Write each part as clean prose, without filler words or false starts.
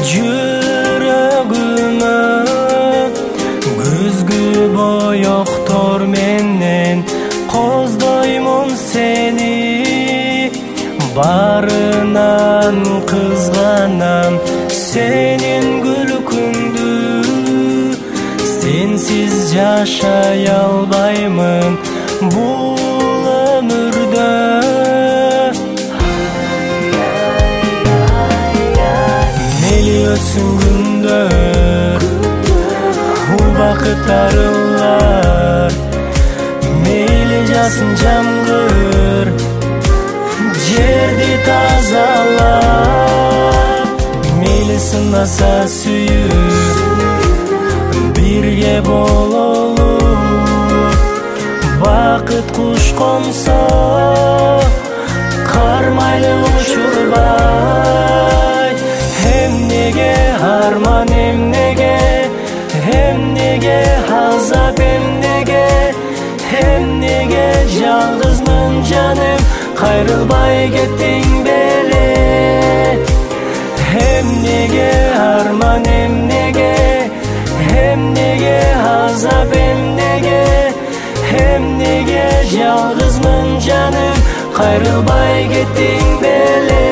жүрөгүмө күзгү боёктор менен коздоймун сени, барынан кызганам сенин күлкүңдү, сенсиз жашай албаймын бул өмүрдө. Мейли өтсүн күндөр, убакыт арылар, мейли жаасын жамгыр, жерди тазалап, мейли сынаса сүйүү, бирге бололу. Бакыт куш консо кармайлы учурбай, эмнеге арман, эмнеге азап, эмнеге жалгызмын жаным, кайрылбай кеттиң беле. Эмнеге арман, эмнеге азап, эмнеге жалгызмын жаным, кайрылбай кеттиң беле.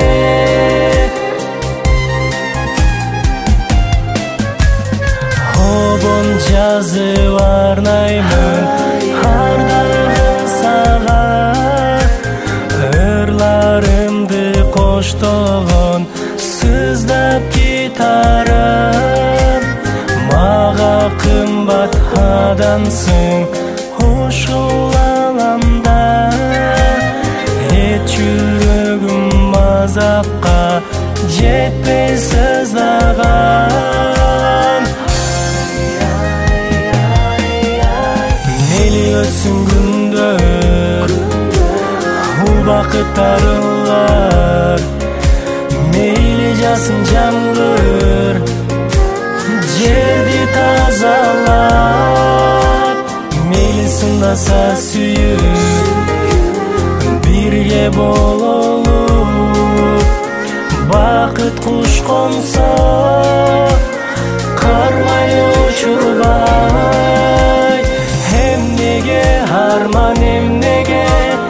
Обон жазып арнаймын ардагым сага, ырларымды коштогон сыздап гитарам. Мага кымбат адамсың ушул аламда, жүрөгүм азапка жетпей сыздаган. Мейли өтсүн күндөр, убакыт арылар, мейли жаасын жамгыр, жерди тазалап, мейли сынаса сүйүү, бирге бололу. Бакыт куш консо кармайлы учурбай, эмнеге арман, эмнеге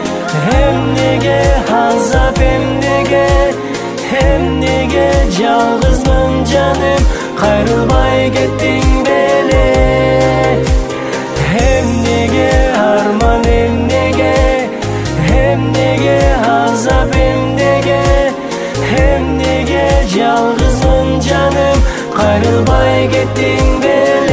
азап, эмнеге жалгызмын жаным, кайрылбай кеттиң беле. Эмнеге арман, эмнеге азап, эмнеге жалгызмын жаным, кайрылбай кеттиң беле.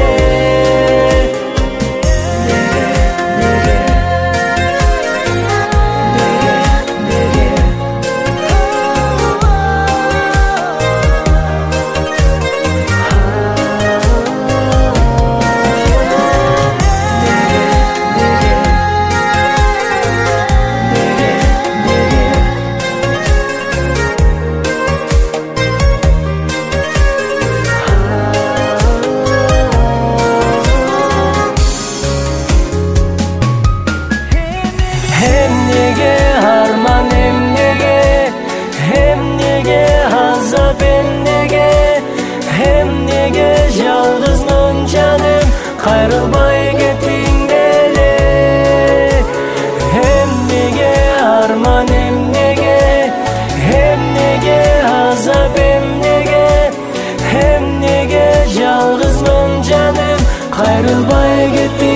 Эмнеге арман, эмнеге азап, эмнеге жалгызмын жаным, кайрылбай кеттиң беле. Эмнеге арман, эмнеге азап, эмнеге жалгызмын жаным, кайрылбай кеттиң